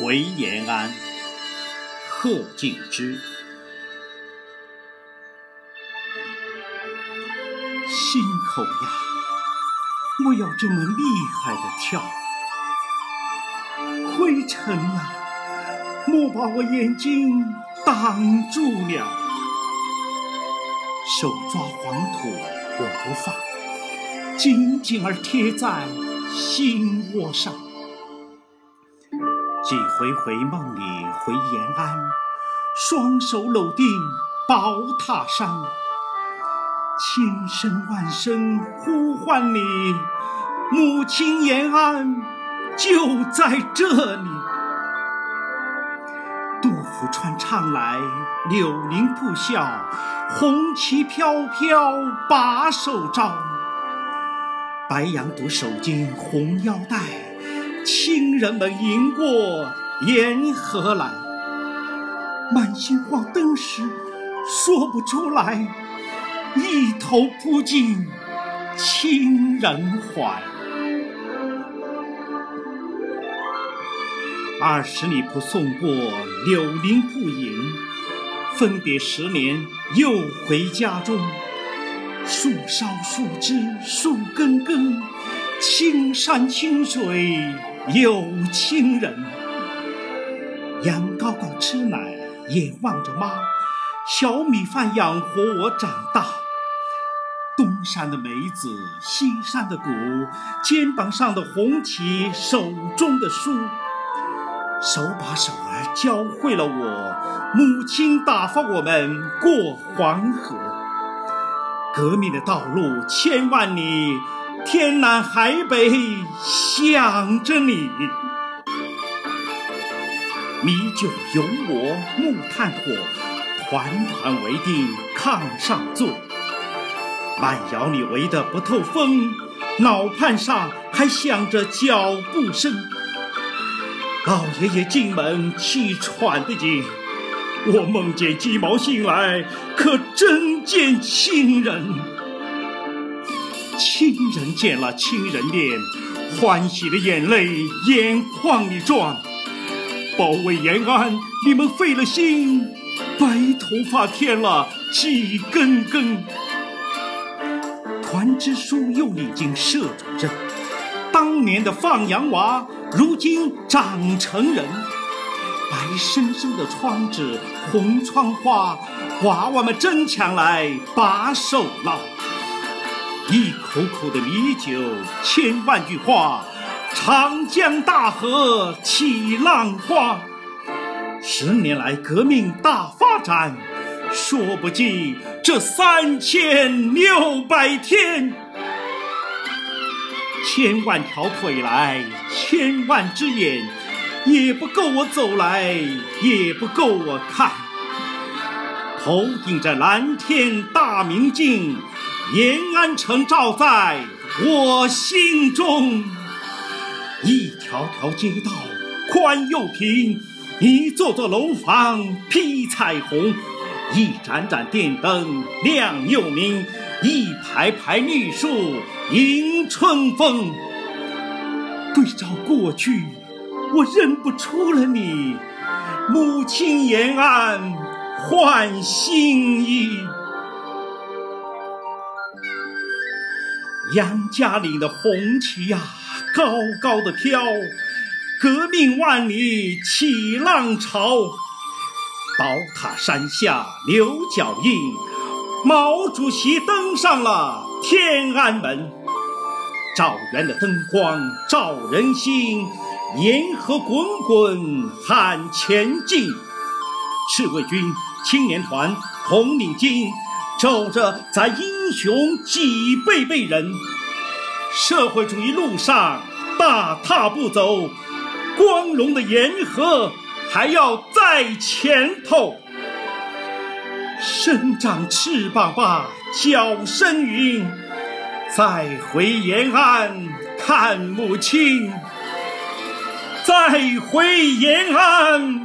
回延安，贺敬之。心口呀，莫要这么厉害的跳；灰尘呀，莫把我眼睛挡住了。手抓黄土我不放，紧紧儿贴在心窝上。几回回梦里回延安，双手搂定宝塔山，千声万声呼唤你，母亲延安就在这里。杜甫传唱来，柳林不笑，红旗飘飘把手招。白羊肚手巾红腰带，亲人们迎过沿河来。满心慌登时说不出来，一头扑进亲人怀。20里铺送过柳林铺迎，分别10年又回家中。树梢树枝树根根，青山青水有亲人。羊羔羔吃奶也望着妈，小米饭养活我长大。东山的梅子，西山的谷，肩膀上的红旗，手中的书，手把手儿教会了我，母亲打发我们过黄河。革命的道路千万里，天南海北想着你。米酒油馍木炭火，团团围定炕上坐。慢摇你围得不透风，脑畔上还响着脚步声。老爷爷进门气喘得紧，我梦见鸡毛醒来，可真见亲人。亲人见了亲人脸，欢喜的眼泪眼眶里转。保卫延安，你们费了心，白头发添了几根根。团支书又历经社主任，当年的放羊娃，如今长成人。白生生的窗纸红窗花，娃娃们争抢来把手捞。一口口的米酒，千万句话，长江大河起浪花。10年来革命大发展，说不尽这3600天。千万条腿来，千万只眼，也不够我走来，也不够我看。头顶着蓝天大明镜，延安城照在我心中。一条条街道宽又平，一座座楼房披彩虹，一盏盏电灯亮又明，一排排绿树迎春风。对照过去，我认不出了你，母亲延安换新衣。杨家岭的红旗呀，高高的飘，革命万里起浪潮。宝塔山下留脚印，毛主席登上了天安门。赵园的灯光照人心，沿河滚滚喊前进。赤卫军青年团红领巾，走着咱英雄几辈辈人。社会主义路上大踏步走，光荣的沿河还要在前头。伸长翅膀吧，脚伸云，再回延安看母亲，再回延安